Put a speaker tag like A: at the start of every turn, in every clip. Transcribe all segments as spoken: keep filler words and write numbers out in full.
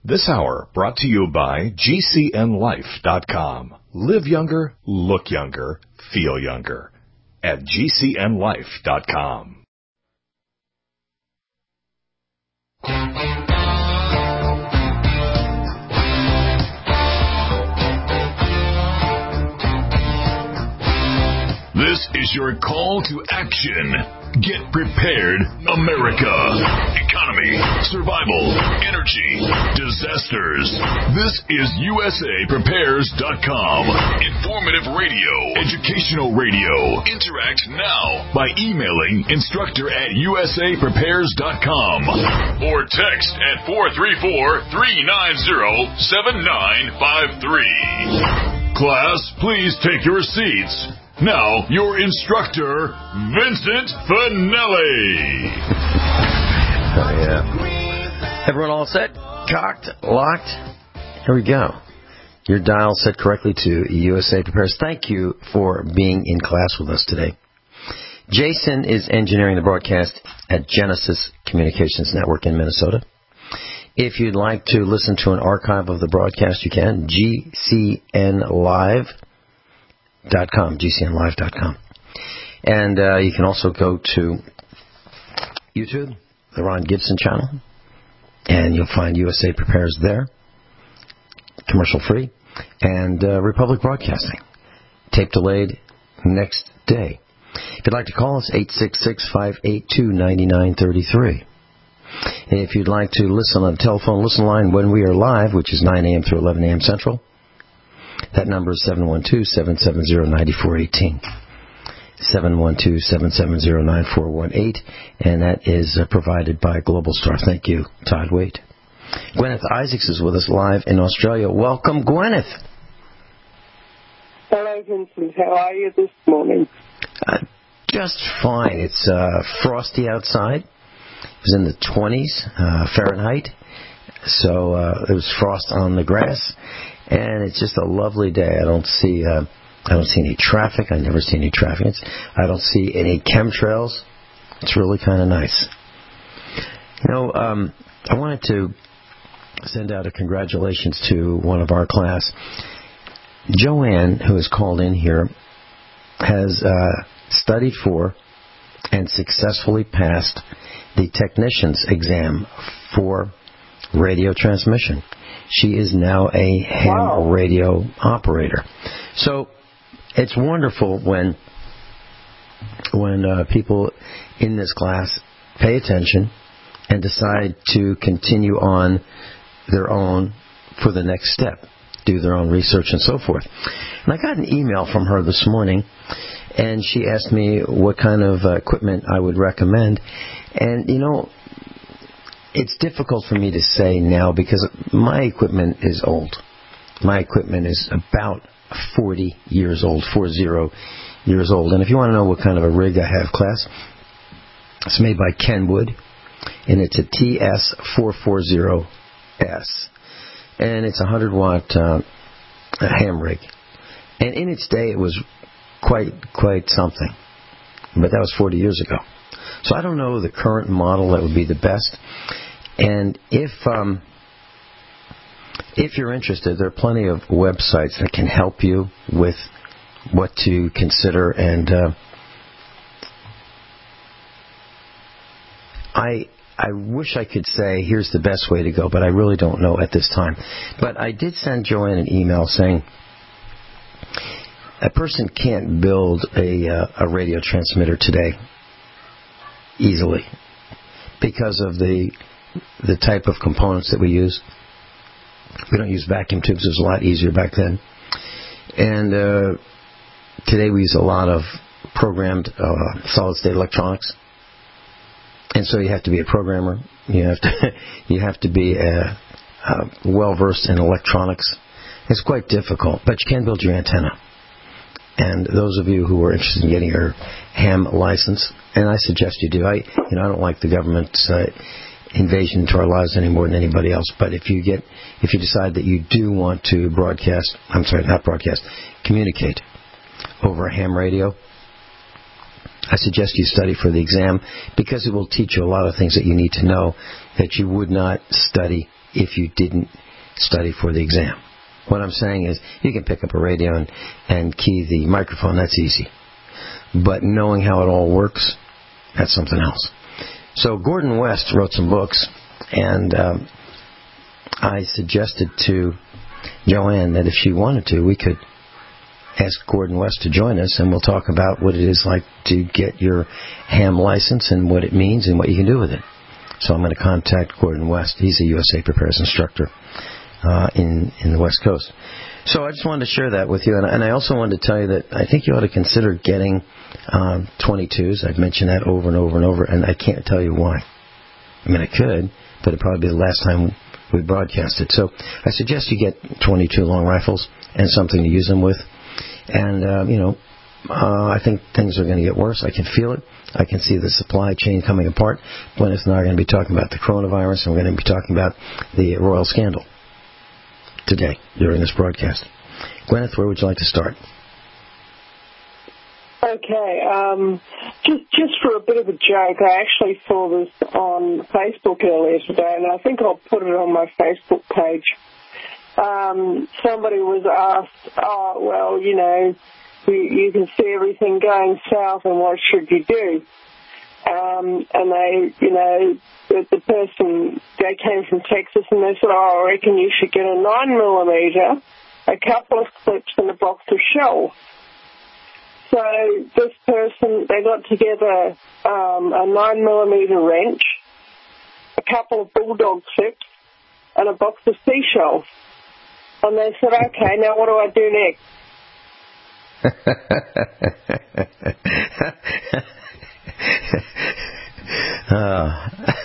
A: This hour brought to you by G C N life dot com. Live younger, look younger, feel younger at G C N life dot com. This is your call to action. Get prepared, America. Economy, survival, energy, disasters. This is U S A Prepares dot com. Informative radio, educational radio. Interact now by emailing instructor at U S A Prepares dot com or text at four three four, three nine zero, seven nine five three. Class, please take your seats. Now, your instructor, Vincent Finelli.
B: Oh, yeah. Everyone all set? Cocked? Locked? Here we go. Your dial set correctly to U S A Prepares. Thank you for being in class with us today. Jason is engineering the broadcast at Genesis Communications Network in Minnesota. If you'd like to listen to an archive of the broadcast, you can. G C N live dot com, G C N live dot com. And uh, you can also go to YouTube, the Ron Gibson channel, and you'll find U S A Prepares there, commercial free, and uh, Republic Broadcasting, tape delayed next day. If you'd like to call us, eight six six, five eight two, nine nine three three. And if you'd like to listen on the telephone listen line when we are live, which is nine a.m. through eleven a.m. Central, that number is seven one two, seven seven zero, nine four one eight. seven one two, seven seven zero, nine four one eight. And that is uh, provided by Global Star. Thank you, Todd Waite. Gwyneth Isaacs is with us live in Australia. Welcome, Gwyneth.
C: Hello, Vincent. How are you this morning?
B: Uh, just fine. It's uh, frosty outside. It was in the twenties uh, Fahrenheit. So uh, there was frost on the grass. And it's just a lovely day. I don't see uh, I don't see any traffic. I never see any traffic. It's, I don't see any chemtrails. It's really kind of nice. You know, um, I wanted to send out a congratulations to one of our class. Joanne, who has called in here, has uh, studied for and successfully passed the technician's exam for radio transmission. She is now a ham wow. radio operator. So it's wonderful when when uh, people in this class pay attention and decide to continue on their own for the next step, do their own research and so forth. And I got an email from her this morning, and she asked me what kind of uh, equipment I would recommend. And, you know, it's difficult for me to say now because my equipment is old. My equipment is about forty years old, four zero years old. And if you want to know what kind of a rig I have, class, it's made by Kenwood, and it's a T S four forty S. And it's a one hundred watt uh, ham rig. And in its day, it was quite, quite something. But that was forty years ago. So I don't know the current model that would be the best. And if um, if you're interested, there are plenty of websites that can help you with what to consider. And uh, I I wish I could say here's the best way to go, but I really don't know at this time. But I did send Joanne an email saying a person can't build a uh, a radio transmitter today easily because of the the type of components that we use. We don't use vacuum tubes. It was a lot easier back then. And uh, today we use a lot of programmed uh, solid-state electronics. And so you have to be a programmer. You have to you have to be uh, uh, well-versed in electronics. It's quite difficult, but you can build your antenna. And those of you who are interested in getting your ham license, and I suggest you do. I, you know, I don't like the government's uh, invasion into our lives any more than anybody else. But if you get, if you decide that you do want to broadcast, I'm sorry, not broadcast, communicate over a ham radio, I suggest you study for the exam because it will teach you a lot of things that you need to know that you would not study if you didn't study for the exam. What I'm saying is you can pick up a radio and, and key the microphone. That's easy. But knowing how it all works, that's something else. So Gordon West wrote some books, and um, I suggested to Joanne that if she wanted to, we could ask Gordon West to join us, and we'll talk about what it is like to get your ham license and what it means and what you can do with it. So I'm going to contact Gordon West. He's a U S A Prepares instructor uh, in, in the West Coast. So I just wanted to share that with you, and, and I also wanted to tell you that I think you ought to consider getting uh, twenty-twos. I've mentioned that over and over and over, and I can't tell you why. I mean, I could, but it'd probably be the last time we broadcast it. So I suggest you get twenty-two long rifles and something to use them with. And, uh, you know, uh, I think things are going to get worse. I can feel it. I can see the supply chain coming apart. Gwyneth and I are going to be talking about the coronavirus, and we're going to be talking about the royal scandal today during this broadcast. Gwyneth, where would you like to start?
C: Okay, um, just just for a bit of a joke, I actually saw this on Facebook earlier today, and I think I'll put it on my Facebook page. Um, somebody was asked, oh, well, you know, you, you can see everything going south, and what should you do? Um, and they, you know, the, the person, they came from Texas, and they said, oh, I reckon you should get a nine millimeter, a couple of clips, and a box of shells. So this person, they got together um, a nine millimeter wrench, a couple of bulldog clips, and a box of seashells. And they said, okay, now what do I do next?
B: uh.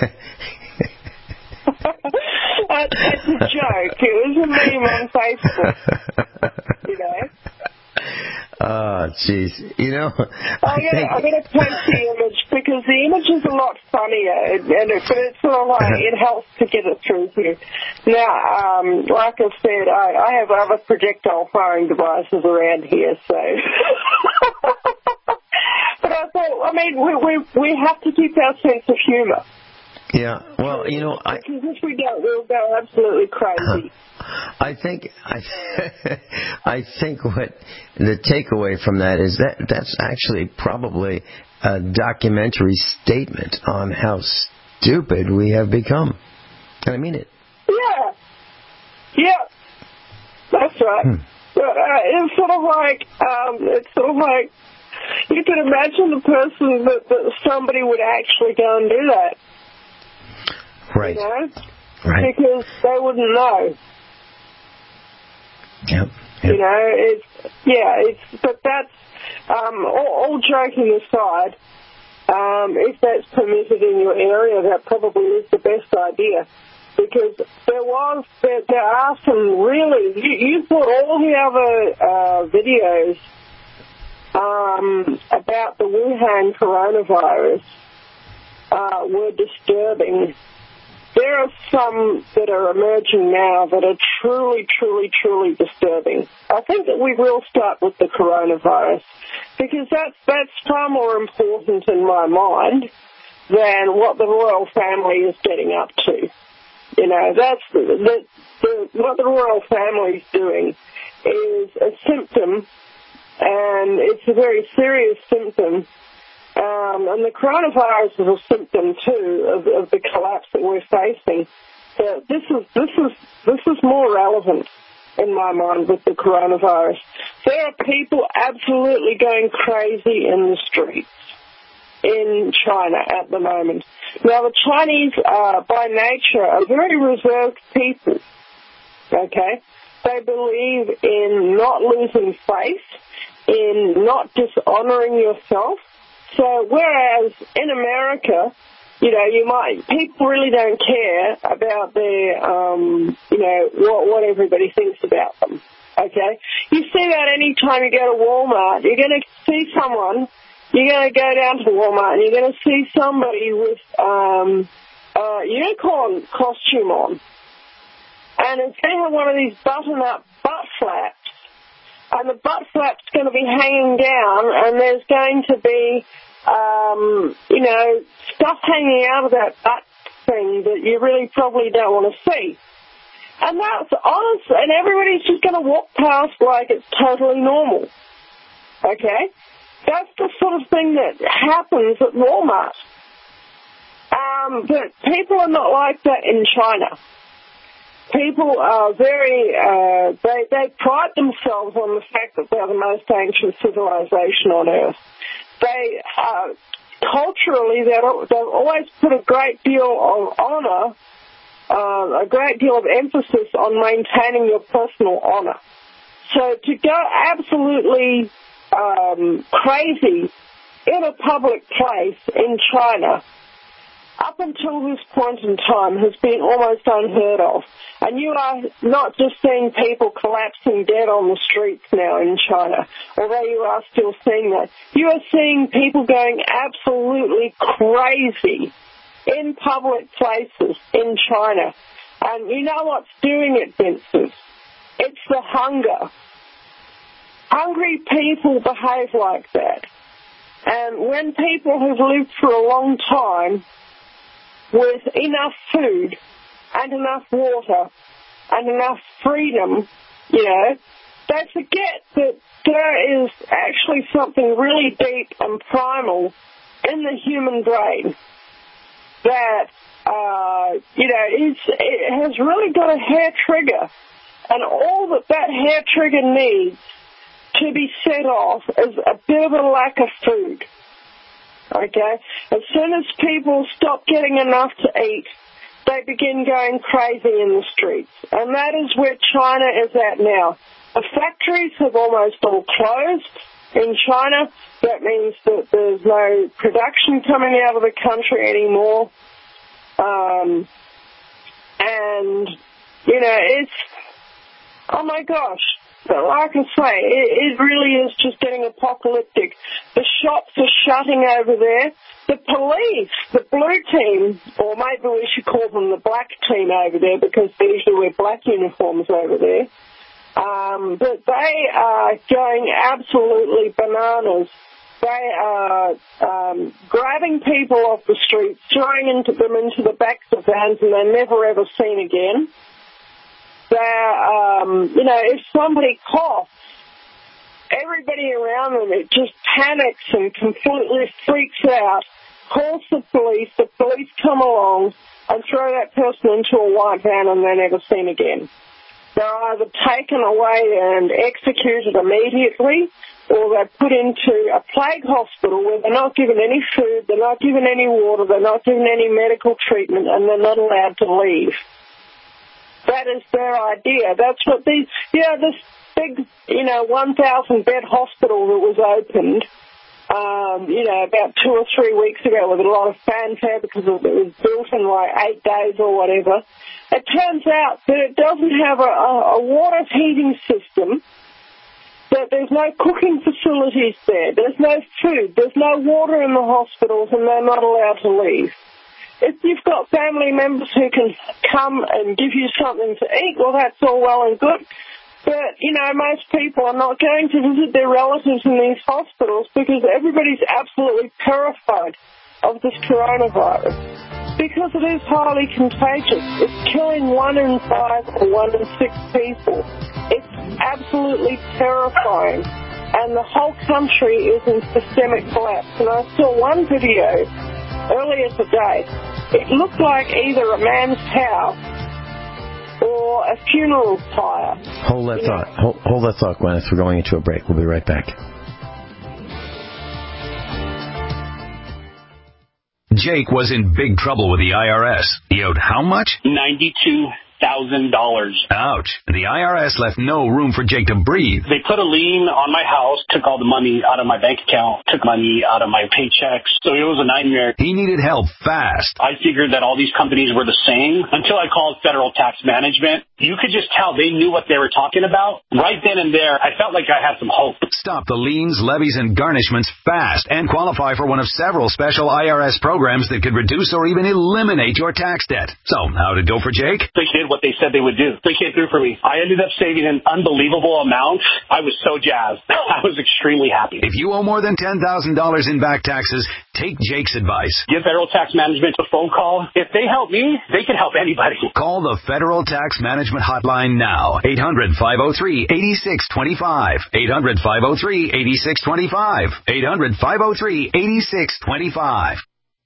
C: It's a joke. It was a meme on Facebook, you know.
B: Oh, jeez. You know,
C: I'm going I'm to post the image because the image is a lot funnier, and it, but it's sort of like it helps to get it through here. Now, um, like I said, I, I have other projectile firing devices around here, so. But I thought, I mean, we we we have to keep our sense of humour.
B: Yeah, well, you know, I...
C: Because if we don't, we'll go absolutely crazy.
B: I think I, I think what the takeaway from that is that that's actually probably a documentary statement on how stupid we have become. And I mean it.
C: Yeah. Yeah. That's right. Hmm. But, uh, it's sort of like, um, it's sort of like, you can imagine the person that, that somebody would actually go and do that.
B: Right.
C: You know?
B: Right.
C: Because they wouldn't know.
B: Yep. Yep.
C: You know, it's, yeah, it's, but that's, um, all, all joking aside, um, if that's permitted in your area, that probably is the best idea. Because there was, there, there are some really, you, you put all the other, uh, videos, um, about the Wuhan coronavirus, uh, were disturbing. There are some that are emerging now that are truly, truly, truly disturbing. I think that we will start with the coronavirus because that's, that's far more important in my mind than what the royal family is getting up to. You know, that's the, the, the, what the royal family is doing is a symptom, and it's a very serious symptom. Um, and the coronavirus is a symptom too of, of the collapse that we're facing. So this is this is this is more relevant in my mind with the coronavirus. There are people absolutely going crazy in the streets in China at the moment. Now the Chinese are by nature a very reserved people. Okay, they believe in not losing faith, in not dishonoring yourself. So whereas in America, you know, you might, people really don't care about their, um, you know, what, what everybody thinks about them, okay? You see that any time you go to Walmart, you're going to see someone, you're going to go down to Walmart and you're going to see somebody with um, a unicorn costume on. And it's going to have one of these button-up butt flaps. And the butt flap's going to be hanging down, and there's going to be, um, you know, stuff hanging out of that butt thing that you really probably don't want to see. And that's honest, and everybody's just going to walk past like it's totally normal. Okay? That's the sort of thing that happens at Walmart. Um, but people are not like that in China. People are very, uh, they, they pride themselves on the fact that they're the most ancient civilization on earth. They, uh, culturally, they've always put a great deal of honor, uh, a great deal of emphasis on maintaining your personal honor. So to go absolutely um, crazy in a public place in China, up until this point in time, has been almost unheard of. And you are not just seeing people collapsing dead on the streets now in China, although you are still seeing that. You are seeing people going absolutely crazy in public places in China. And you know what's doing it, Vincent? It's the hunger. Hungry people behave like that. And when people have lived for a long time with enough food and enough water and enough freedom, you know, they forget that there is actually something really deep and primal in the human brain that, uh, you know, is, it has really got a hair trigger. And all that that hair trigger needs to be set off is a bit of a lack of food. Okay? As soon as people stop getting enough to eat, they begin going crazy in the streets. And that is where China is at now. The factories have almost all closed in China. That means that there's no production coming out of the country anymore. Um, and, you know, it's, oh my gosh. But like I say, it, it really is just getting apocalyptic. The shops are shutting over there. The police, the blue team, or maybe we should call them the black team over there because they usually wear black uniforms over there. Um, but they are going absolutely bananas. They are um, grabbing people off the streets, throwing into them into the backs of vans, and they're never ever seen again. They're, um, you know, if somebody coughs, everybody around them, it just panics and completely freaks out, calls the police, the police come along and throw that person into a white van and they're never seen again. They're either taken away and executed immediately, or they're put into a plague hospital where they're not given any food, they're not given any water, they're not given any medical treatment, and they're not allowed to leave. That is their idea. That's what these, yeah, this big, you know, one thousand bed hospital that was opened, um, you know, about two or three weeks ago with a lot of fanfare because it was built in like eight days or whatever. It turns out that it doesn't have a, a, a water heating system, that there's no cooking facilities there, there's no food, there's no water in the hospitals, and they're not allowed to leave. If you've got family members who can come and give you something to eat, well, that's all well and good. But, you know, most people are not going to visit their relatives in these hospitals because everybody's absolutely terrified of this coronavirus because it is highly contagious. It's killing one in five or one in six people. It's absolutely terrifying. And the whole country is in systemic collapse. And I saw one video earlier today. It looked like either a man's house or a funeral pyre.
B: Hold that thought. Hold, hold that thought, Gwyneth. We're going into a break. We'll be right back.
D: Jake was in big trouble with the I R S. He owed how much?
E: ninety-two thousand dollars.
D: Ouch. The I R S left no room for Jake to breathe.
E: They put a lien on my house, took all the money out of my bank account, took money out of my paychecks. So it was a nightmare.
D: He needed help fast.
E: I figured that all these companies were the same until I called Federal Tax Management. You could just tell they knew what they were talking about. Right then and there, I felt like I had some hope.
D: Stop the liens, levies, and garnishments fast and qualify for one of several special I R S programs that could reduce or even eliminate your tax debt. So, how'd it go for Jake?
E: They did what they said they would do. They came through for me. I ended up saving an unbelievable amount. I was so jazzed. I was extremely happy.
D: If you owe more than ten thousand dollars in back taxes, take Jake's advice.
E: Give Federal Tax Management a phone call. If they help me, they can help anybody.
D: Call the Federal Tax Management Hotline now. eight hundred, five oh three, eight six two five. eight hundred, five oh three, eight six two five. eight hundred, five oh three, eight six two five.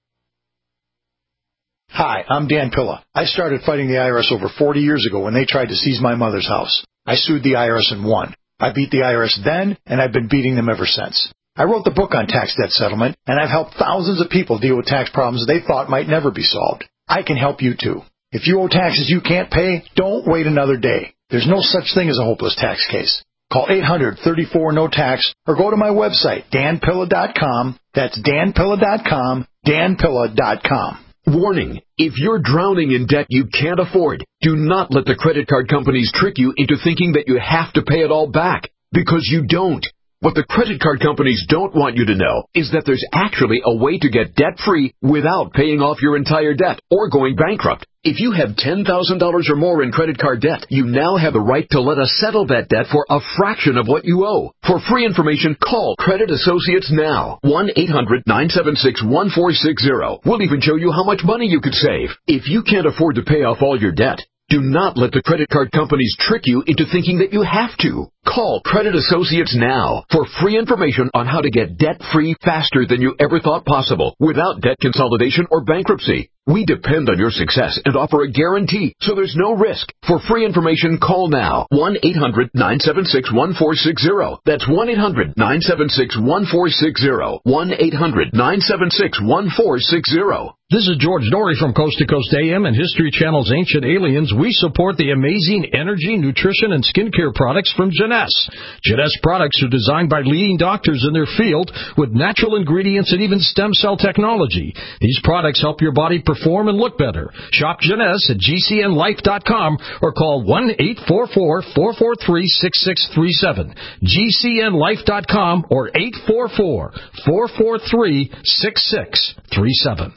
F: Hi, I'm Dan Pilla. I started fighting the I R S over forty years ago when they tried to seize my mother's house. I sued the I R S and won. I beat the I R S then, and I've been beating them ever since. I wrote the book on tax debt settlement, and I've helped thousands of people deal with tax problems they thought might never be solved. I can help you too. If you owe taxes you can't pay, don't wait another day. There's no such thing as a hopeless tax case. Call eight hundred, thirty-four, no tax or go to my website, dan pilla dot com. That's dan pilla dot com, dan pilla dot com.
G: Warning, if you're drowning in debt you can't afford, do not let the credit card companies trick you into thinking that you have to pay it all back, because you don't. What the credit card companies don't want you to know is that there's actually a way to get debt-free without paying off your entire debt or going bankrupt. If you have ten thousand dollars or more in credit card debt, you now have the right to let us settle that debt for a fraction of what you owe. For free information, call Credit Associates now. one eight hundred, nine seven six, one four six zero. We'll even show you how much money you could save. If you can't afford to pay off all your debt, do not let the credit card companies trick you into thinking that you have to. Call Credit Associates now for free information on how to get debt-free faster than you ever thought possible without debt consolidation or bankruptcy. We depend on your success and offer a guarantee, so there's no risk. For free information, call now. one eight hundred, nine seven six, one four six zero. That's one eight hundred, nine seven six, one four six zero. one eight hundred, nine seven six, one four six zero.
H: This is George Norrie from Coast to Coast A M and History Channel's Ancient Aliens. We support the amazing energy, nutrition, and skincare products from Jeunesse. Jeunesse products are designed by leading doctors in their field with natural ingredients and even stem cell technology. These products help your body perform and look better. Shop Jeunesse at G C N life dot com or call one eight four four, four four three, six six three seven. G C N life dot com or eight four four, four four three, six six three seven.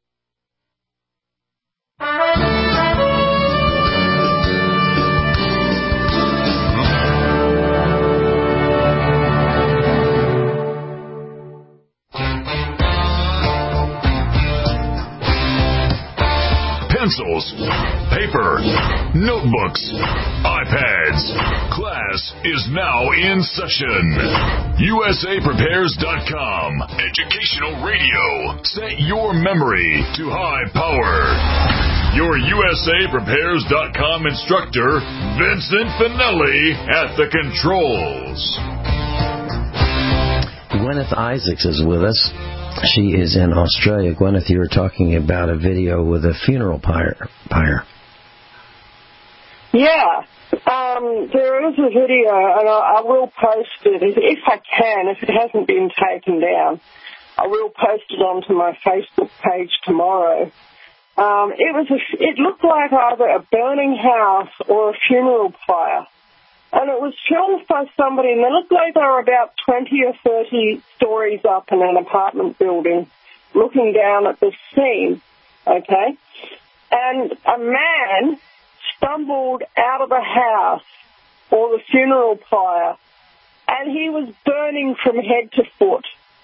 A: Pencils, paper, notebooks, iPads. Class is now in session. U S A Prepares dot com. Educational radio. Set your memory to high power. Your U S A Prepares dot com instructor, Vincent Finelli, at the controls.
B: Gwyneth Isaacs is with us. She is in Australia. Gwyneth, you were talking about a video with a funeral pyre. pyre.
C: Yeah, um, there is a video, and I, I will post it if, if I can, if it hasn't been taken down. I will post it onto my Facebook page tomorrow. Um, it was a, it looked like either a burning house or a funeral pyre. And it was filmed by somebody, and they looked like they were about twenty or thirty stories up in an apartment building, looking down at the scene, okay? And a man stumbled out of the house, or the funeral pyre, and he was burning from head to foot.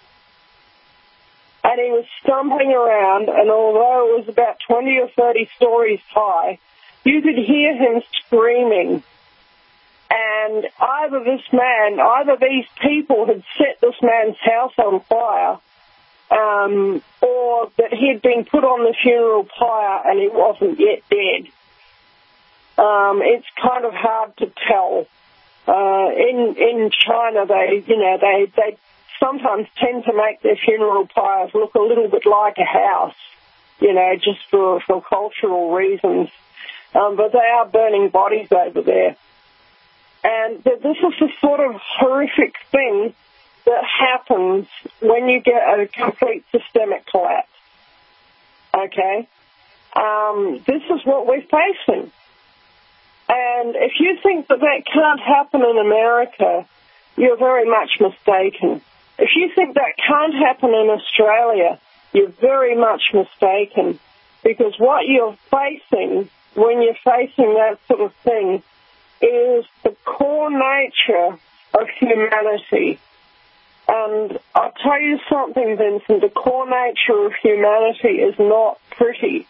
C: And he was stumbling around, and although it was about twenty or thirty stories high, you could hear him screaming. And either this man, either these people had set this man's house on fire, um, or that he had been put on the funeral pyre and he wasn't yet dead. Um, it's kind of hard to tell. Uh, in in China, they you know they they sometimes tend to make their funeral pyres look a little bit like a house, you know, just for for cultural reasons. Um, but they are burning bodies over there. And this is the sort of horrific thing that happens when you get a complete systemic collapse. Okay? Um, this is what we're facing. And if you think that that can't happen in America, you're very much mistaken. If you think that can't happen in Australia, you're very much mistaken. Because what you're facing when you're facing that sort of thing is the core nature of humanity. And I'll tell you something, Vincent, the core nature of humanity is not pretty.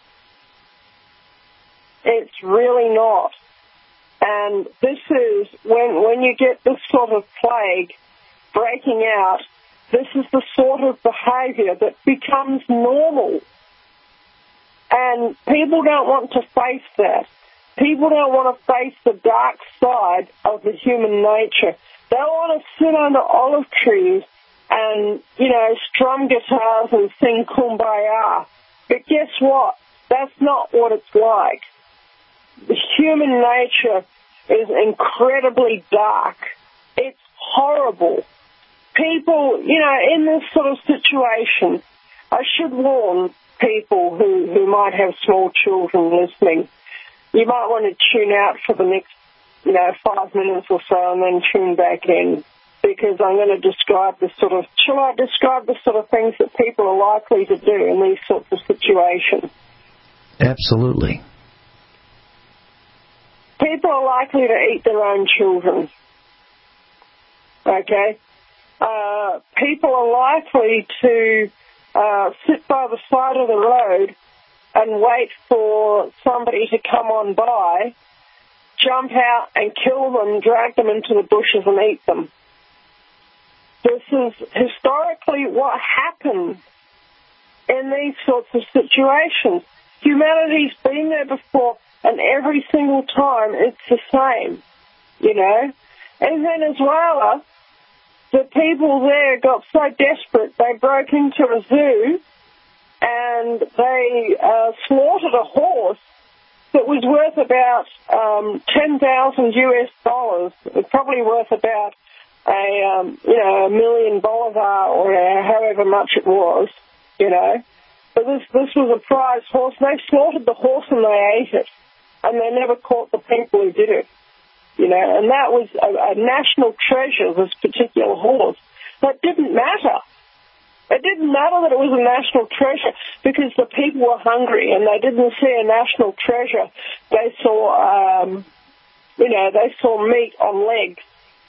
C: It's really not. And this is, when, when you get this sort of plague breaking out, this is the sort of behavior that becomes normal. And people don't want to face that. People don't want to face the dark side of the human nature. They want to sit under olive trees and, you know, strum guitars and sing Kumbaya. But guess what? That's not what it's like. The human nature is incredibly dark. It's horrible. People, you know, in this sort of situation, I should warn people who, who might have small children listening, you might want to tune out for the next, you know, five minutes or so and then tune back in, because I'm going to describe the sort of, shall I describe the sort of things that people are likely to do in these sorts of situations?
B: Absolutely.
C: People are likely to eat their own children. Okay? Uh, people are likely to uh, sit by the side of the road and wait for somebody to come on by, jump out and kill them, drag them into the bushes and eat them. This is historically what happens in these sorts of situations. Humanity's been there before, and every single time it's the same, you know. In Venezuela, the people there got so desperate they broke into a zoo and they uh, slaughtered a horse that was worth about um, ten thousand U S dollars. It was probably worth about a um, you know a million bolivar or uh, however much it was, you know. But this this was a prize horse. They slaughtered the horse and they ate it, and they never caught the people who did it. You know, and that was a, a national treasure, this particular horse. That didn't matter. It didn't matter that it was a national treasure because the people were hungry and they didn't see a national treasure. They saw, um, you know, they saw meat on legs.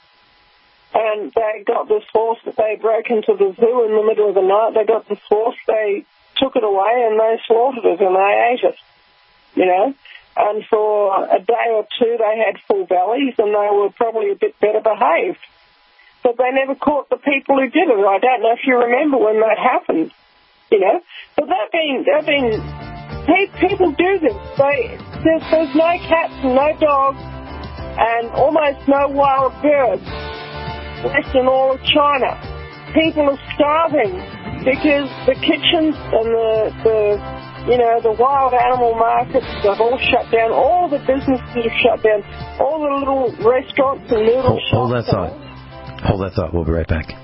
C: And they got this horse that they broke into the zoo in the middle of the night. They got this horse, they took it away and they slaughtered it and they ate it, you know. And for a day or two, they had full bellies, and they were probably a bit better behaved. But they never caught the people who did it. I don't know if you remember when that happened, you know. But that being, that being, people do this. They, there's, there's no cats and no dogs and almost no wild birds left in all of China. People are starving because the kitchens and the, the you know, the wild animal markets have all shut down. All the businesses have shut down. All the little restaurants and noodle
B: hold,
C: shops.
B: Hold that thought. Hold that thought. We'll be right back.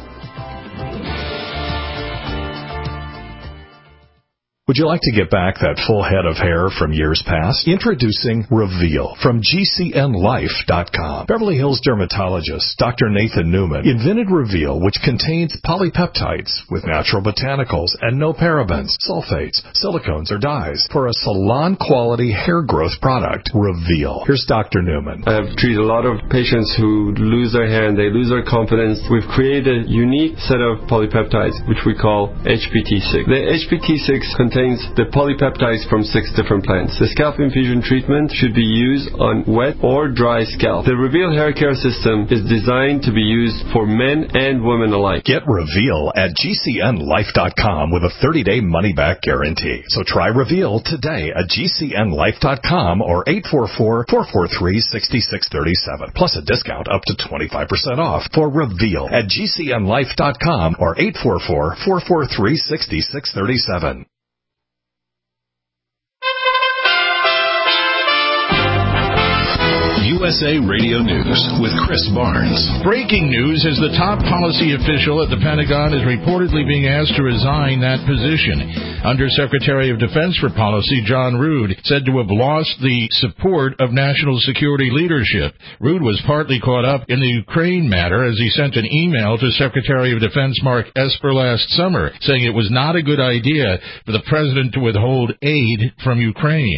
I: Would you like to get back that full head of hair from years past? Introducing Reveal from G C N Life dot com. Beverly Hills dermatologist Doctor Nathan Newman invented Reveal, which contains polypeptides with natural botanicals and no parabens, sulfates, silicones, or dyes for a salon-quality hair growth product. Reveal. Here's Doctor Newman.
J: I've treated a lot of patients who lose their hair and they lose their confidence. We've created a unique set of polypeptides, which we call H P T six. The H P T six contains the polypeptides from six different plants. The scalp infusion treatment should be used on wet or dry scalp. The Reveal hair care system is designed to be used for men and women alike.
I: Get Reveal at G C N Life dot com with a thirty-day money-back guarantee. So try Reveal today at G C N Life dot com or eight four four, four four three, six six three seven, plus a discount up to twenty-five percent off for Reveal at G C N Life dot com or eight four four, four four three, six six three seven.
A: U S A Radio News with Chris Barnes.
H: Breaking news as the top policy official at the Pentagon is reportedly being asked to resign that position. Undersecretary of Defense for Policy John Rood said to have lost the support of national security leadership. Rood was partly caught up in the Ukraine matter as he sent an email to Secretary of Defense Mark Esper last summer saying it was not a good idea for the president to withhold aid from Ukraine.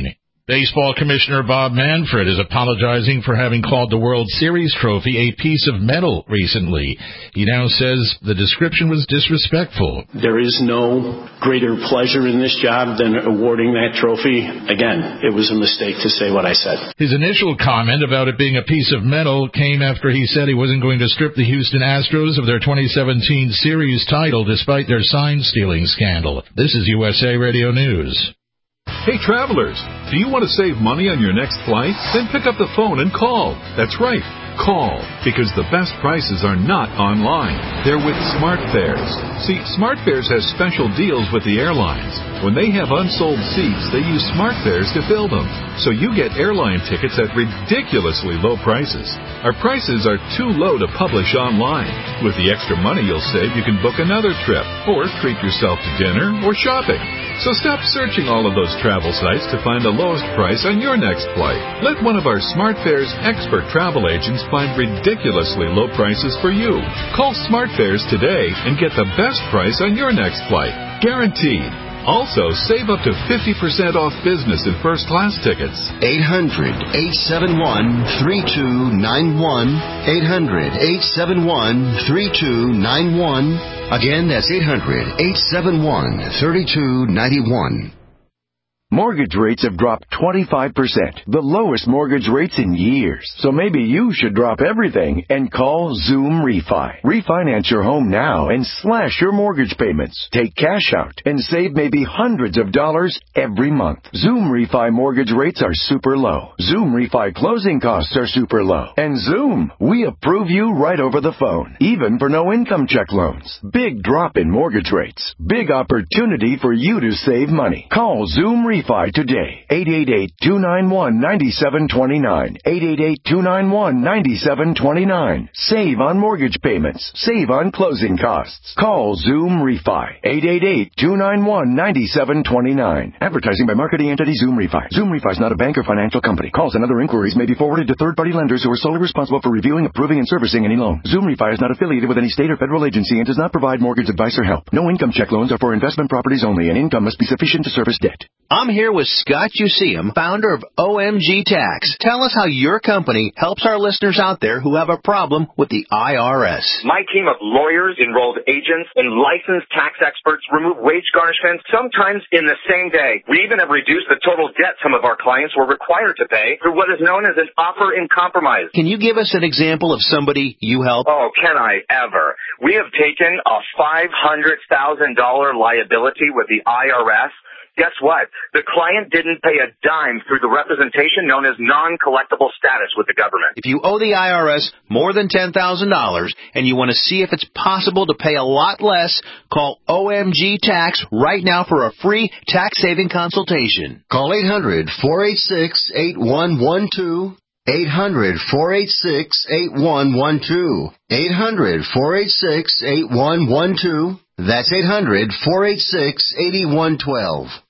K: Baseball Commissioner Bob Manfred is apologizing for having called the World Series trophy a piece of metal recently. He now says the description was disrespectful.
L: There is no greater pleasure in this job than awarding that trophy. Again, it was a mistake to say what I said.
K: His initial comment about it being a piece of metal came after he said he wasn't going to strip the Houston Astros of their twenty seventeen series title despite their sign-stealing scandal. This is U S A Radio News.
M: Hey, travelers, do you want to save money on your next flight? Then pick up the phone and call. That's right, call, because the best prices are not online. They're with SmartFares. See, SmartFares has special deals with the airlines. When they have unsold seats, they use SmartFares to fill them. So you get airline tickets at ridiculously low prices. Our prices are too low to publish online. With the extra money you'll save, you can book another trip, or treat yourself to dinner or shopping. So stop searching all of those travel sites to find the lowest price on your next flight. Let one of our SmartFares expert travel agents find ridiculously low prices for you. Call SmartFares today and get the best price on your next flight. Guaranteed. Also, save up to fifty percent off business and first-class tickets.
N: eight hundred, eight seven one, three two nine one. eight hundred, eight seven one, three two nine one. Again, that's eight hundred, eight seven one, three two nine one.
O: Mortgage rates have dropped twenty-five percent, the lowest mortgage rates in years. So maybe you should drop everything and call Zoom Refi. Refinance your home now and slash your mortgage payments. Take cash out and save maybe hundreds of dollars every month. Zoom Refi mortgage rates are super low. Zoom Refi closing costs are super low. And Zoom, we approve you right over the phone, even for no income check loans. Big drop in mortgage rates. Big opportunity for you to save money. Call Zoom Refi today. eight eight eight, two nine one, nine seven two nine. eight eight eight, two nine one, nine seven two nine. Save on mortgage payments. Save on closing costs. Call Zoom Refi. eight eight eight, two nine one, nine seven two nine. Advertising by marketing entity Zoom Refi. Zoom Refi is not a bank or financial company. Calls and other inquiries may be forwarded to third-party lenders who are solely responsible for reviewing, approving, and servicing any loan. Zoom Refi is not affiliated with any state or federal agency and does not provide mortgage advice or help. No income check loans are for investment properties only, and income must be sufficient to service debt.
P: I'm here with Scott Useum, founder of O M G Tax. Tell us how your company helps our listeners out there who have a problem with the I R S.
Q: My team of lawyers, enrolled agents, and licensed tax experts remove wage garnishments sometimes in the same day. We even have reduced the total debt some of our clients were required to pay through what is known as an offer in compromise.
P: Can you give us an example of somebody you help?
Q: Oh, can I ever? We have taken a five hundred thousand dollars liability with the I R S. Guess what? The client didn't pay a dime through the representation known as non-collectible status with the government.
P: If you owe the I R S more than ten thousand dollars and you want to see if it's possible to pay a lot less, call O M G Tax right now for a free tax-saving consultation.
N: Call eight hundred, four eight six, eight one one two. eight hundred, four eight six, eight one one two. eight hundred, four eight six, eight one one two. That's eight hundred, four eight six, eight one one two.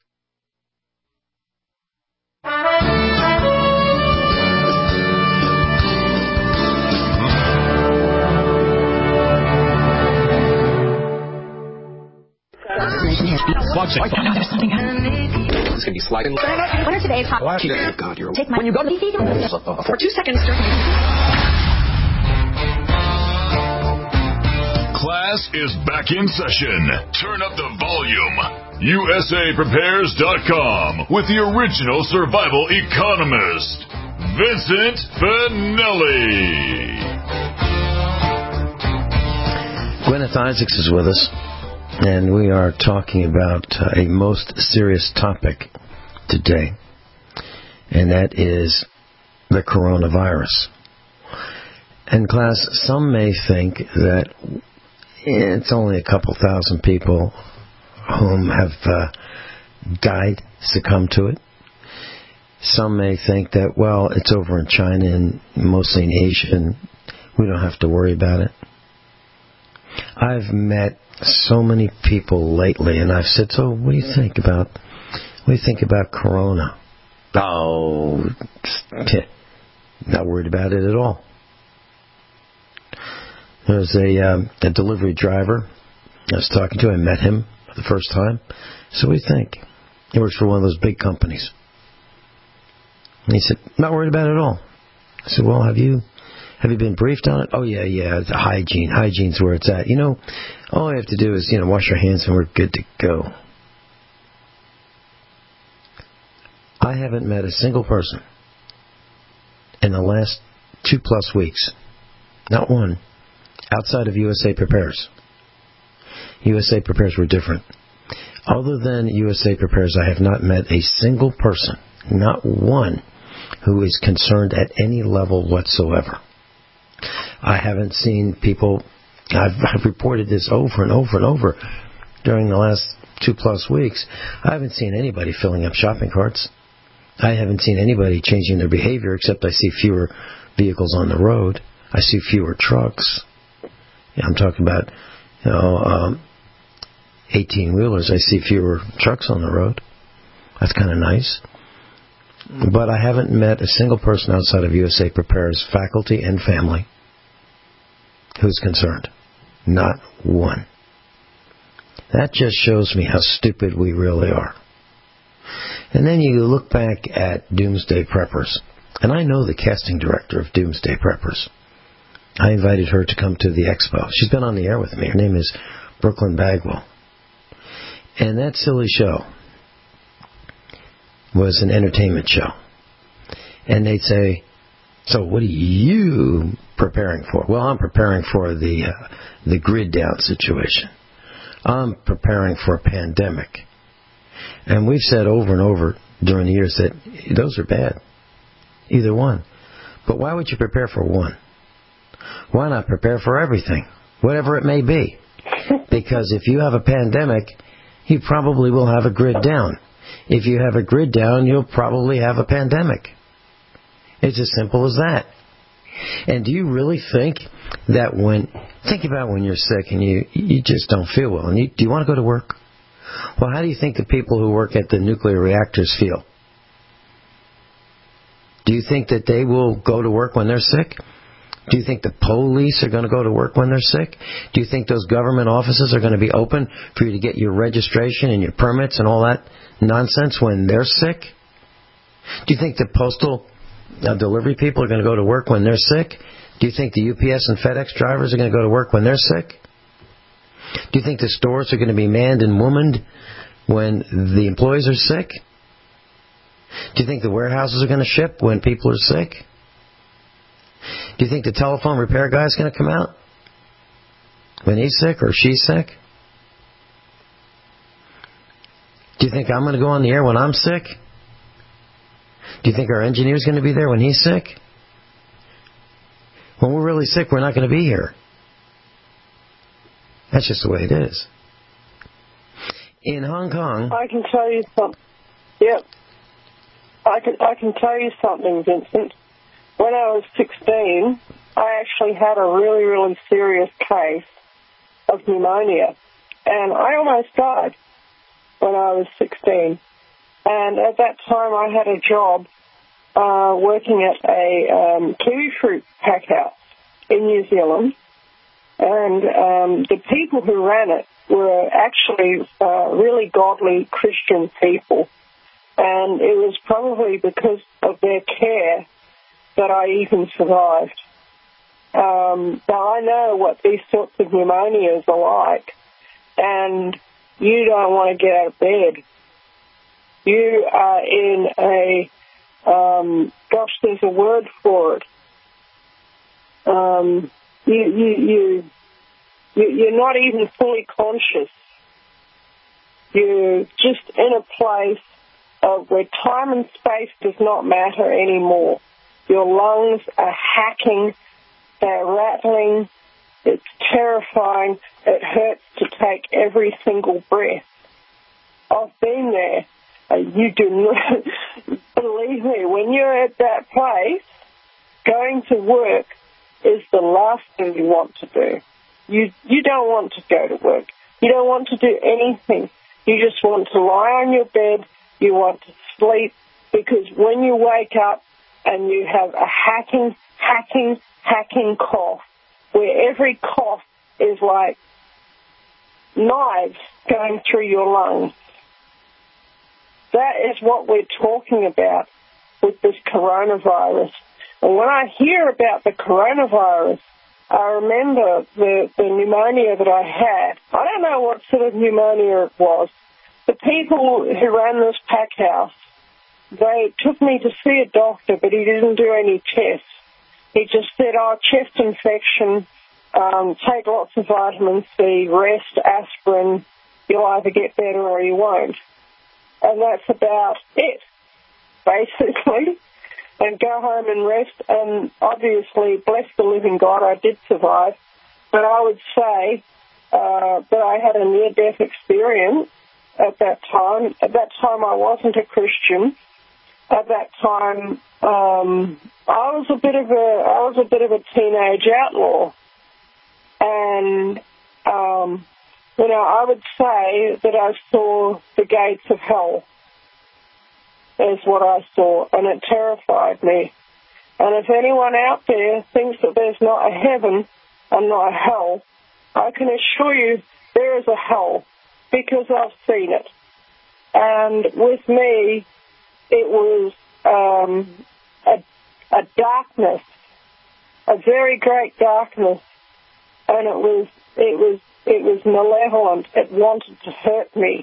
R: It's going to be sliding. What are today's hot? Oh, God, you're... Take my... When you go to... For two seconds...
A: Class is back in session. Turn up the volume. U S A Prepares dot com with the original survival economist, Vincent Finelli.
B: Gwyneth Isaacs is with us, and we are talking about a most serious topic today, and that is the coronavirus. And class, some may think that it's only a couple thousand people whom have uh, died, succumbed to it. Some may think that, well, it's over in China and mostly in Asia, and we don't have to worry about it. I've met so many people lately, and I've said, so what do you think about, what do you think about Corona? Oh, not worried about it at all. There was a, um, a delivery driver I was talking to. I met him for the first time. So what do you think? He works for one of those big companies. And he said, not worried about it at all. I said, well, have you have you been briefed on it? Oh, yeah, yeah, it's hygiene. Hygiene's where it's at. You know, all you have to do is, you know, wash your hands and we're good to go. I haven't met a single person in the last two-plus weeks, not one, outside of U S A Prepares. U S A Prepares were different. Other than U S A Prepares, I have not met a single person, not one, who is concerned at any level whatsoever. I haven't seen people, I've, I've reported this over and over and over during the last two-plus weeks. I haven't seen anybody filling up shopping carts. I haven't seen anybody changing their behavior, except I see fewer vehicles on the road. I see fewer trucks. Yeah, I'm talking about, you know, um, eighteen-wheelers. I see fewer trucks on the road. That's kind of nice. But I haven't met a single person outside of U S A Prepares faculty and family who's concerned. Not one. That just shows me how stupid we really are. And then you look back at Doomsday Preppers. And I know the casting director of Doomsday Preppers. I invited her to come to the expo. She's been on the air with me. Her name is Brooklyn Bagwell. And that silly show was an entertainment show. And they'd say, so what are you preparing for? Well, I'm preparing for the uh, the grid down situation. I'm preparing for a pandemic. And we've said over and over during the years that those are bad. Either one. But why would you prepare for one? Why not prepare for everything? Whatever it may be. Because if you have a pandemic, you probably will have a grid down. If you have a grid down, you'll probably have a pandemic. It's as simple as that. And do you really think that when, think about when you're sick and you, you just don't feel well, and you, do you want to go to work? Well, how do you think the people who work at the nuclear reactors feel? Do you think that they will go to work when they're sick? Do you think the police are going to go to work when they're sick? Do you think those government offices are going to be open for you to get your registration and your permits and all that nonsense when they're sick? Do you think the postal uh, delivery people are going to go to work when they're sick? Do you think the U P S and FedEx drivers are going to go to work when they're sick? Do you think the stores are going to be manned and womaned when the employees are sick? Do you think the warehouses are going to ship when people are sick? Do you think the telephone repair guy is going to come out when he's sick or she's sick? Do you think I'm going to go on the air when I'm sick? Do you think our engineer's going to be there when he's sick? When we're really sick, we're not going to be here. That's just the way it is. In Hong Kong...
C: I can tell you something. Yep. I can, I can tell you something, Vincent. When I was sixteen, I actually had a really, really serious case of pneumonia. And I almost died when I was sixteen. And at that time, I had a job uh, working at a um, kiwi fruit pack house in New Zealand. And um, the people who ran it were actually uh, really godly Christian people. And it was probably because of their care that I even survived. Um, now, I know what these sorts of pneumonias are like, and you don't want to get out of bed. You are in a, um, gosh, there's a word for it. Um, you, you, you, you, you're not even fully conscious. You're just in a place of where time and space does not matter anymore. Your lungs are hacking, they're rattling, it's terrifying, it hurts to take every single breath. I've been there. Uh, you do not, believe me, when you're at that place, going to work is the last thing you want to do. You, you don't want to go to work. You don't want to do anything. You just want to lie on your bed, you want to sleep, because when you wake up, and you have a hacking, hacking, hacking cough, where every cough is like knives going through your lungs. That is what we're talking about. with this coronavirus. And when I hear about the coronavirus, I remember the, the pneumonia that I had. I don't know what sort of pneumonia it was. The people who ran this pack house, they took me to see a doctor, but he didn't do any tests. He just said, oh, chest infection, um, take lots of vitamin C, rest, aspirin, you'll either get better or you won't. And that's about it, basically. And go home and rest. And obviously, bless the living God, I did survive. But I would say uh, that I had a near-death experience at that time. At that time, I wasn't a Christian. At that time, um, I was a bit of a I was a bit of a teenage outlaw, and um, you know, I would say that I saw the gates of hell. Is what I saw, and it terrified me. And if anyone out there thinks that there's not a heaven and not a hell, I can assure you there is a hell, because I've seen it. And with me, it was um, a, a darkness, a very great darkness, and it was it was it was malevolent. It wanted to hurt me,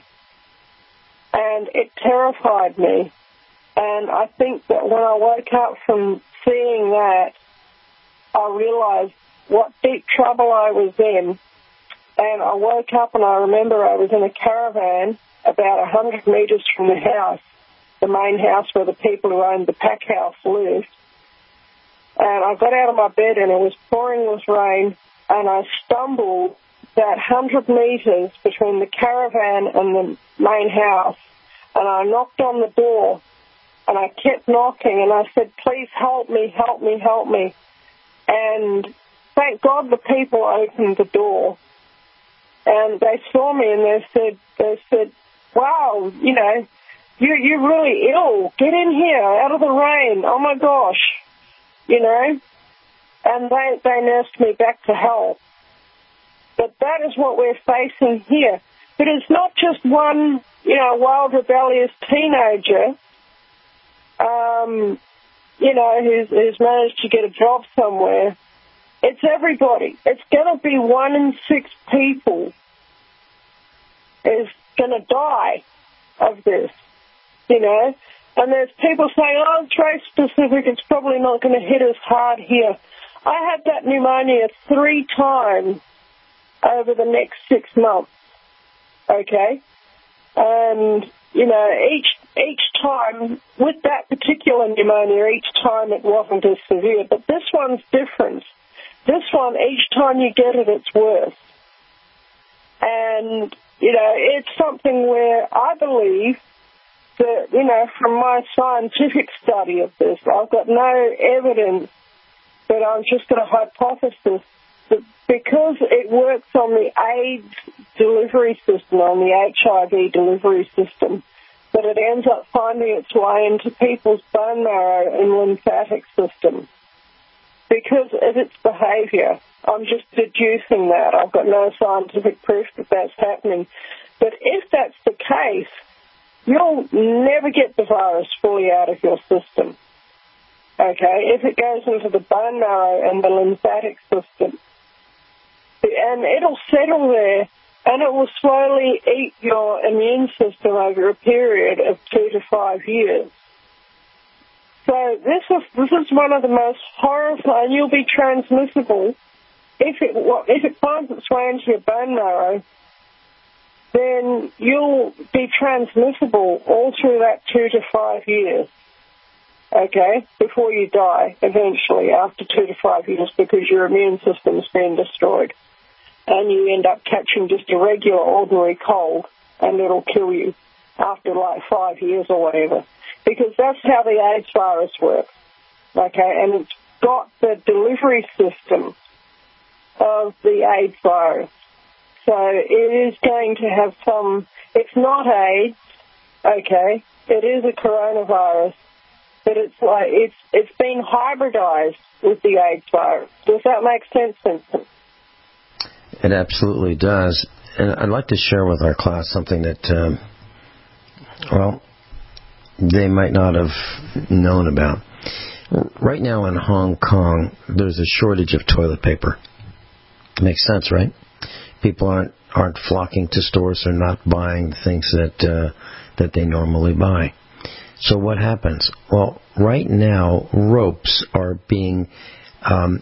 C: and it terrified me. And I think that when I woke up from seeing that, I realized what deep trouble I was in. And I woke up and I remember I was in a caravan about one hundred metres from the house, the main house where the people who owned the pack house lived. And I got out of my bed and it was pouring with rain, and I stumbled that one hundred metres between the caravan and the main house, and I knocked on the door. And I kept knocking, and I said, please help me, help me, help me. And thank God the people opened the door. And they saw me, and they said, they said, wow, you know, you, you're really ill. Get in here, out of the rain. Oh, my gosh. You know? And they, they nursed me back to health. But that is what we're facing here. But it's not just one, you know, wild, rebellious teenager Um, you know, who's, who's managed to get a job somewhere. It's everybody. It's going to be one in six people is going to die of this, you know. And there's people saying, oh, it's race specific, it's probably not going to hit us hard here. I had that pneumonia three times over the next six months, okay? And, you know, each each time, with that particular pneumonia, each time it wasn't as severe. But this one's different. This one, each time you get it, it's worse. And, you know, it's something where I believe that, you know, from my scientific study of this, I've got no evidence, but I'm just got a hypothesis that because it works on the AIDS delivery system, on the H I V delivery system, that it ends up finding its way into people's bone marrow and lymphatic system. Because of its behaviour, I'm just deducing that. I've got no scientific proof that that's happening. But if that's the case, you'll never get the virus fully out of your system. Okay? If it goes into the bone marrow and the lymphatic system, and it'll settle there, and it will slowly eat your immune system over a period of two to five years. So this is this is one of the most horrifying. You'll be transmissible if it if it finds its way into your bone marrow. Then you'll be transmissible all through that two to five years. Okay, before you die eventually after two to five years, because your immune system's been destroyed. And you end up catching just a regular, ordinary cold, and it'll kill you after like five years or whatever. Because that's how the AIDS virus works, okay? And it's got the delivery system of the AIDS virus. So it is going to have some, it's not AIDS, okay? It is a coronavirus, but it's like, it's it's been hybridized with the AIDS virus. Does that make sense, Vincent?
B: It absolutely does. And I'd like to share with our class something that, um, well, they might not have known about. Right now in Hong Kong, there's a shortage of toilet paper. Makes sense, right? People aren't aren't flocking to stores or not buying things that uh, that they normally buy. So what happens? Well, right now, ropes are being um,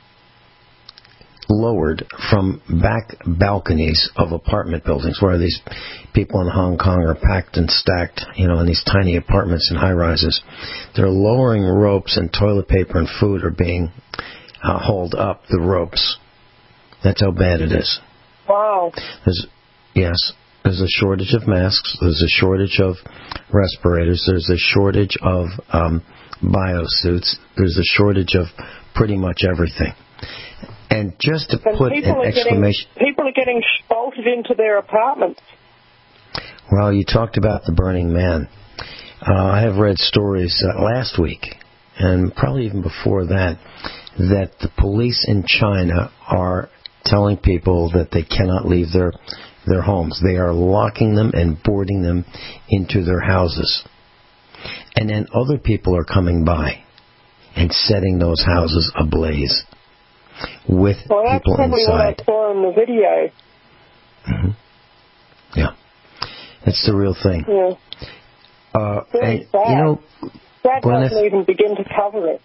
B: lowered from back balconies of apartment buildings where these people in Hong Kong are packed and stacked, you know, in these tiny apartments and high-rises. They're lowering ropes, and toilet paper and food are being uh, hauled up the ropes. That's how bad it is.
C: Wow.
B: There's, yes, there's a shortage of masks. There's a shortage of respirators. There's a shortage of um, biosuits. There's a shortage of pretty much everything. And just to
C: and
B: put
C: people
B: an
C: are
B: exclamation...
C: Getting, people are getting bolted into their apartments.
B: Well, you talked about the Burning Man. Uh, I have read stories uh, last week, and probably even before that, that the police in China are telling people that they cannot leave their their homes. They are locking them and boarding them into their houses. And then other people are coming by and setting those houses ablaze with
C: well, that's
B: people
C: probably
B: inside.
C: What I saw in the video.
B: Mm-hmm. Yeah. It's the real thing.
C: Yeah.
B: Uh,
C: Very
B: and,
C: sad.
B: You know,
C: that
B: Gwyneth,
C: doesn't even begin to cover it.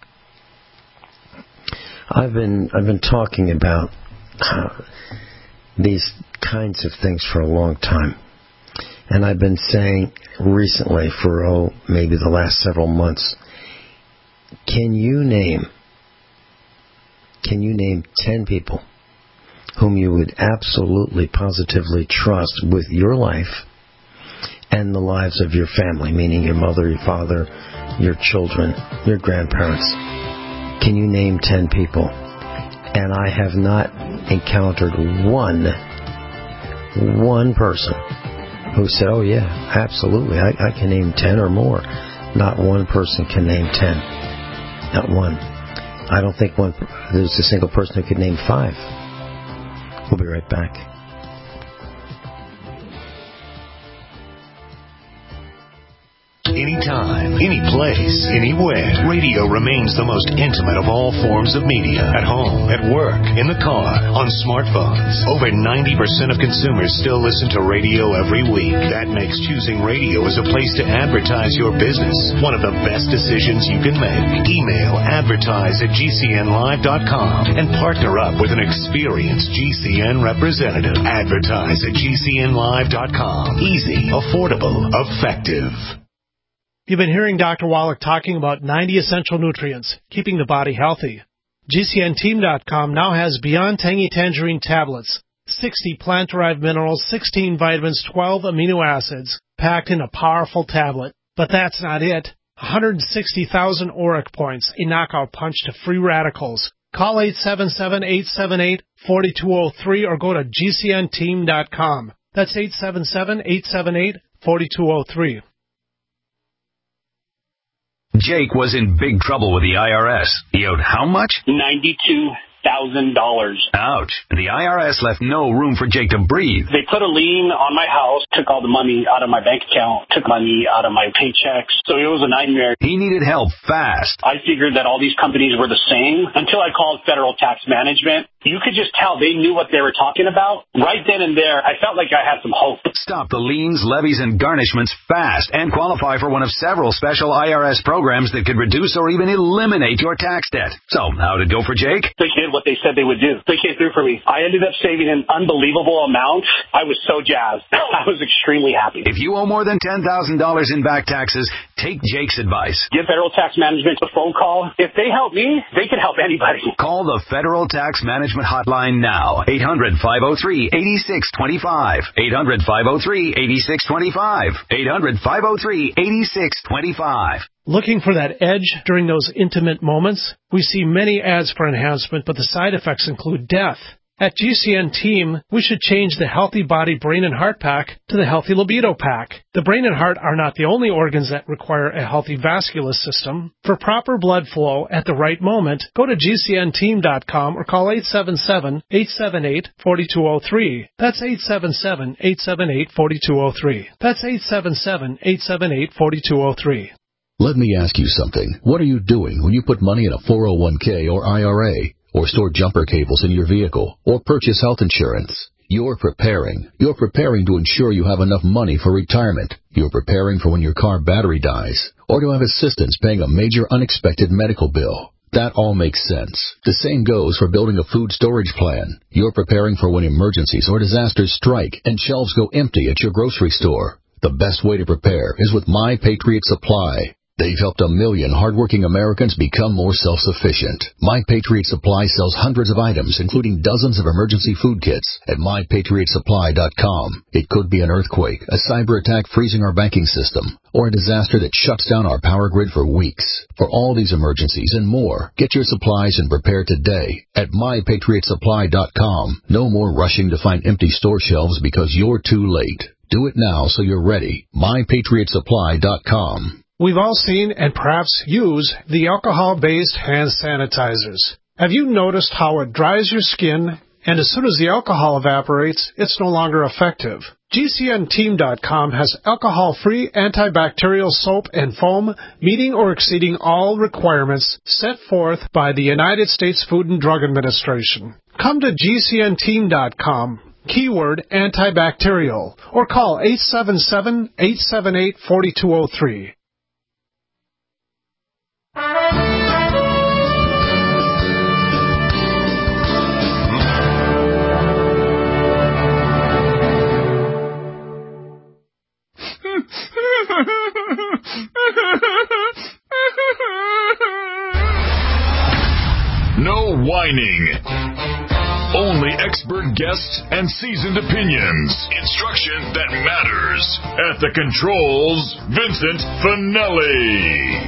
B: I've been I've been talking about uh, these kinds of things for a long time, and I've been saying recently for oh maybe the last several months. Can you name Can you name ten people whom you would absolutely positively trust with your life and the lives of your family, meaning your mother, your father, your children, your grandparents? Can you name ten people? And I have not encountered one, one person who said, oh yeah, absolutely, I, I can name ten or more. Not one person can name ten. Not one. I don't think one. There's a single person who could name five. We'll be right back.
S: Anytime, any place, anywhere. Radio remains the most intimate of all forms of media. At home, at work, in the car, on smartphones. Over ninety percent of consumers still listen to radio every week. That makes choosing radio as a place to advertise your business one of the best decisions you can make. Email advertise at G C N live dot com and partner up with an experienced G C N representative. Advertise at G C N live dot com. Easy, affordable, effective.
T: You've been hearing Doctor Wallach talking about ninety essential nutrients, keeping the body healthy. G C N team dot com now has Beyond Tangy Tangerine tablets, sixty plant-derived minerals, sixteen vitamins, twelve amino acids, packed in a powerful tablet. But that's not it. one hundred sixty thousand auric points, a knockout punch to free radicals. Call eight seven seven, eight seven eight, four two zero three or go to G C N team dot com. That's eight seven seven, eight seven eight, four two zero three.
D: Jake was in big trouble with the I R S. He owed how much?
E: ninety-two thousand dollars.
D: Ouch. The I R S left no room for Jake to breathe.
E: They put a lien on my house, took all the money out of my bank account, took money out of my paychecks. So it was a nightmare.
D: He needed help fast.
E: I figured that all these companies were the same until I called Federal Tax Management. You could just tell they knew what they were talking about. Right then and there, I felt like I had some hope.
D: Stop the liens, levies, and garnishments fast and qualify for one of several special I R S programs that could reduce or even eliminate your tax debt. So, how'd it go for Jake?
E: They did what they said they would do. They came through for me. I ended up saving an unbelievable amount. I was so jazzed. I was extremely happy.
D: If you owe more than ten thousand dollars in back taxes, take Jake's advice.
E: Give Federal Tax Management a phone call. If they help me, they can help anybody.
D: Call the Federal Tax Management Hotline now. eight hundred, five oh three, eight six two five. eight hundred, five oh three, eight six two five. eight hundred, five oh three, eight six two five.
T: Looking for that edge during those intimate moments? We see many ads for enhancement, but the side effects include death. At G C N Team, we should change the Healthy Body, Brain, and Heart Pack to the Healthy Libido Pack. The brain and heart are not the only organs that require a healthy vascular system. For proper blood flow at the right moment, go to G C N team dot com or call eight seven seven, eight seven eight, four two zero three. That's eight seven seven, eight seven eight, four two zero three. That's eight seven seven, eight seven eight, four two zero three.
U: Let me ask you something. What are you doing when you put money in a four oh one k or I R A? Or store jumper cables in your vehicle, or purchase health insurance? You're preparing. You're preparing to ensure you have enough money for retirement. You're preparing for when your car battery dies, or to have assistance paying a major unexpected medical bill. That all makes sense. The same goes for building a food storage plan. You're preparing for when emergencies or disasters strike and shelves go empty at your grocery store. The best way to prepare is with My Patriot Supply. They've helped a million hardworking Americans become more self-sufficient. My Patriot Supply sells hundreds of items, including dozens of emergency food kits, at my patriot supply dot com. It could be an earthquake, a cyber attack freezing our banking system, or a disaster that shuts down our power grid for weeks. For all these emergencies and more, get your supplies and prepare today at my patriot supply dot com. No more rushing to find empty store shelves because you're too late. Do it now so you're ready. my patriot supply dot com.
T: We've all seen and perhaps use the alcohol-based hand sanitizers. Have you noticed how it dries your skin, and as soon as the alcohol evaporates, it's no longer effective? G C N team dot com has alcohol-free antibacterial soap and foam meeting or exceeding all requirements set forth by the United States Food and Drug Administration. Come to G C N team dot com. Keyword antibacterial, or call eight seven seven, eight seven eight, four two zero three.
A: No whining. Only expert guests and seasoned opinions. Instruction that matters. At the controls, Vincent Finelli.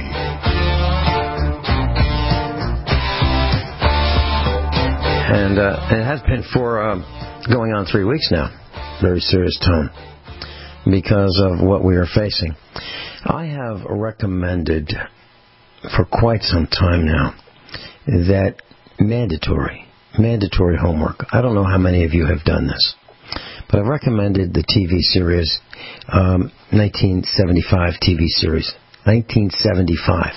B: And uh, it has been for uh, going on three weeks now. Very serious tone because of what we are facing. I have recommended for quite some time now that mandatory, mandatory homework. I don't know how many of you have done this, but I've recommended the T V series, um, nineteen seventy-five T V series. nineteen seventy-five.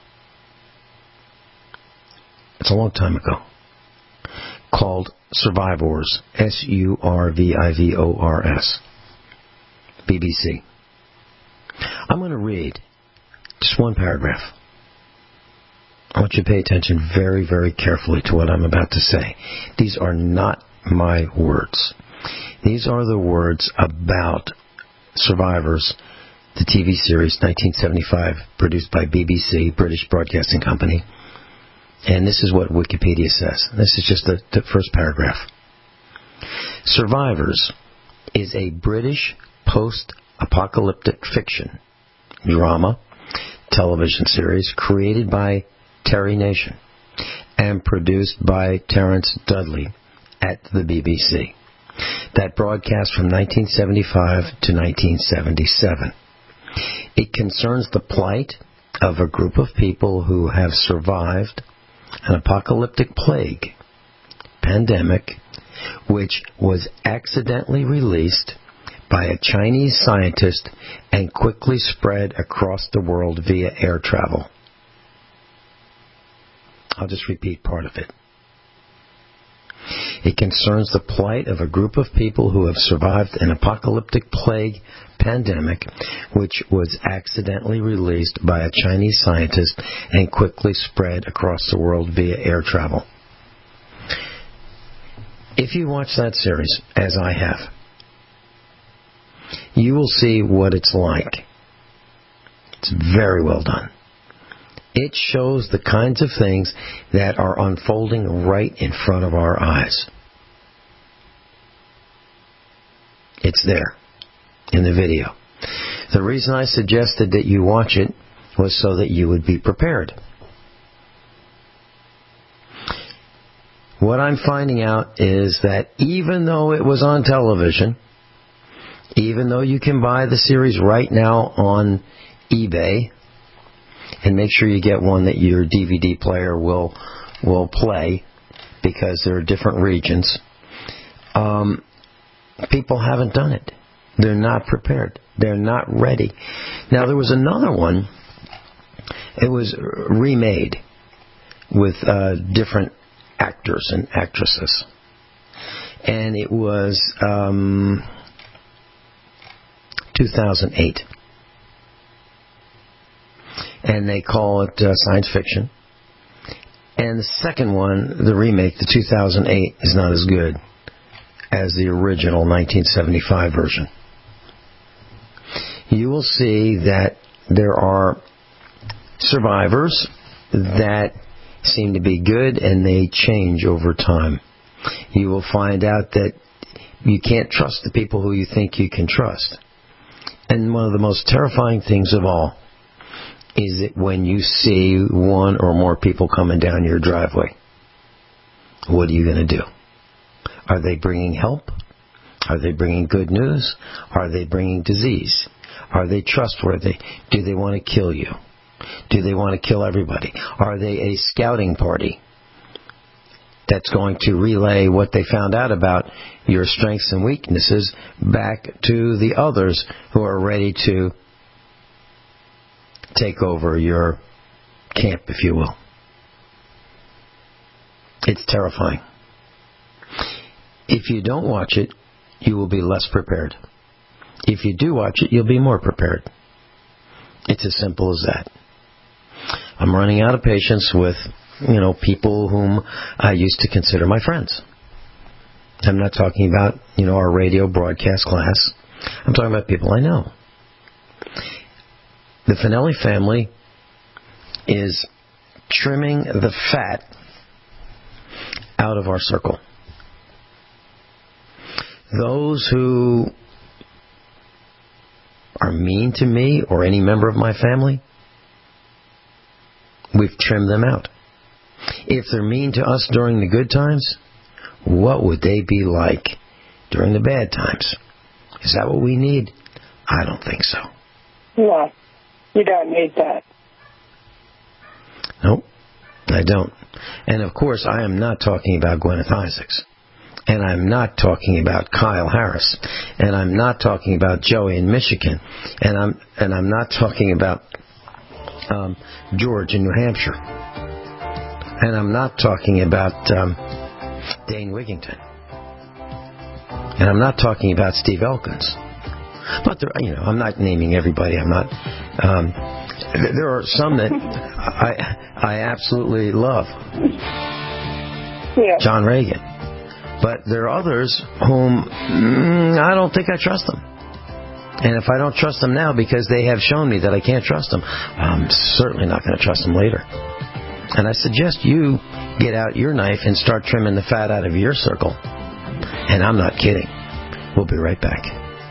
B: It's a long time ago. Called Survivors, S U R V I V O R S, B B C. I'm going to read just one paragraph. I want you to pay attention very, very carefully to what I'm about to say. These are not my words. These are the words about Survivors, the T V series, nineteen seventy-five, produced by B B C, British Broadcasting Company. And this is what Wikipedia says. This is just the, the first paragraph. Survivors is a British post-apocalyptic fiction, drama, television series created by Terry Nation and produced by Terence Dudley at the B B C that broadcast from nineteen seventy-five to nineteen seventy-seven. It concerns the plight of a group of people who have survived an apocalyptic plague, pandemic, which was accidentally released by a Chinese scientist and quickly spread across the world via air travel. I'll just repeat part of it. It concerns the plight of a group of people who have survived an apocalyptic plague pandemic, which was accidentally released by a Chinese scientist and quickly spread across the world via air travel. If you watch that series, as I have, you will see what it's like. It's very well done. It shows the kinds of things that are unfolding right in front of our eyes. It's there in the video. The reason I suggested that you watch it was so that you would be prepared. what I'm finding out is that even though it was on television, even though you can buy the series right now on eBay, and make sure you get one that your D V D player will will play, because there are different regions, um, people haven't done it. They're not prepared. They're not ready. Now, there was another one. It was remade with uh, different actors and actresses. And it was um, two thousand eight. And they call it uh, science fiction. And the second one, the remake, the two thousand eight, is not as good as the original nineteen seventy-five version. You will see that there are survivors that seem to be good, and they change over time. You will find out that you can't trust the people who you think you can trust. And one of the most terrifying things of all is that when you see one or more people coming down your driveway, what are you going to do? Are they bringing help? Are they bringing good news? Are they bringing disease? Are they trustworthy? Do they want to kill you? Do they want to kill everybody? Are they a scouting party that's going to relay what they found out about your strengths and weaknesses back to the others who are ready to take over your camp, if you will? It's terrifying. If you don't watch it, you will be less prepared. If you do watch it, you'll be more prepared. It's as simple as that. I'm running out of patience with, you know, people whom I used to consider my friends. I'm not talking about, you know, our radio broadcast class. I'm talking about people I know. The Finelli family is trimming the fat out of our circle. Those who are mean to me or any member of my family, we've trimmed them out. If they're mean to us during the good times, what would they be like during the bad times? Is that what we need? I don't think so.
C: No, you don't need that.
B: Nope, I don't. And of course, I am not talking about Gwyneth Isaacs. And I'm not talking about Kyle Harris. And I'm not talking about Joey in Michigan. And I'm and I'm not talking about um, George in New Hampshire. And I'm not talking about um, Dane Wigington. And I'm not talking about Steve Elkins. But there, you know, I'm not naming everybody. I'm not. Um, there are some that I I absolutely love.
C: Yeah.
B: John Reagan. But there are others whom mm, I don't think I trust them. And if I don't trust them now because they have shown me that I can't trust them, I'm certainly not going to trust them later. And I suggest you get out your knife and start trimming the fat out of your circle. And I'm not kidding. We'll be right back.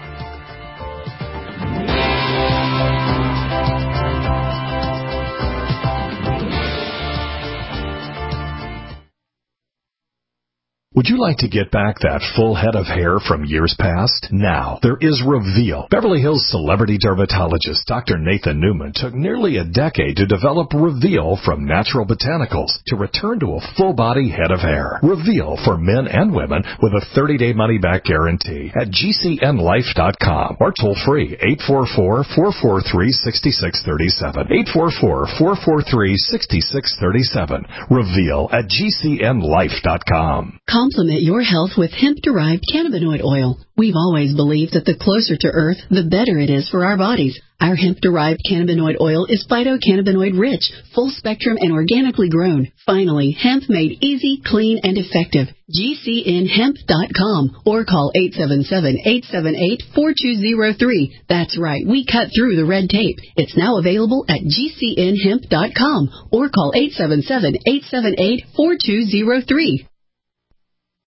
I: Would you like to get back that full head of hair from years past? Now, there is Reveal. Beverly Hills celebrity dermatologist Doctor Nathan Newman took nearly a decade to develop Reveal from natural botanicals to return to a full-body head of hair. Reveal for men and women with a thirty-day money-back guarantee at G C N life dot com or toll-free eight four four, four four three, six six three seven. eight four four, four four three, six six three seven. Reveal at G C N life dot com.
F: Complement your health with hemp-derived cannabinoid oil. We've always believed that the closer to Earth, the better it is for our bodies. Our hemp-derived cannabinoid oil is phytocannabinoid-rich, full-spectrum, and organically grown. Finally, hemp made easy, clean, and effective. G C N hemp dot com or call eight seven seven, eight seven eight, four two zero three. That's right, we cut through the red tape. It's now available at G C N hemp dot com or call eight seven seven, eight seven eight, four two zero three.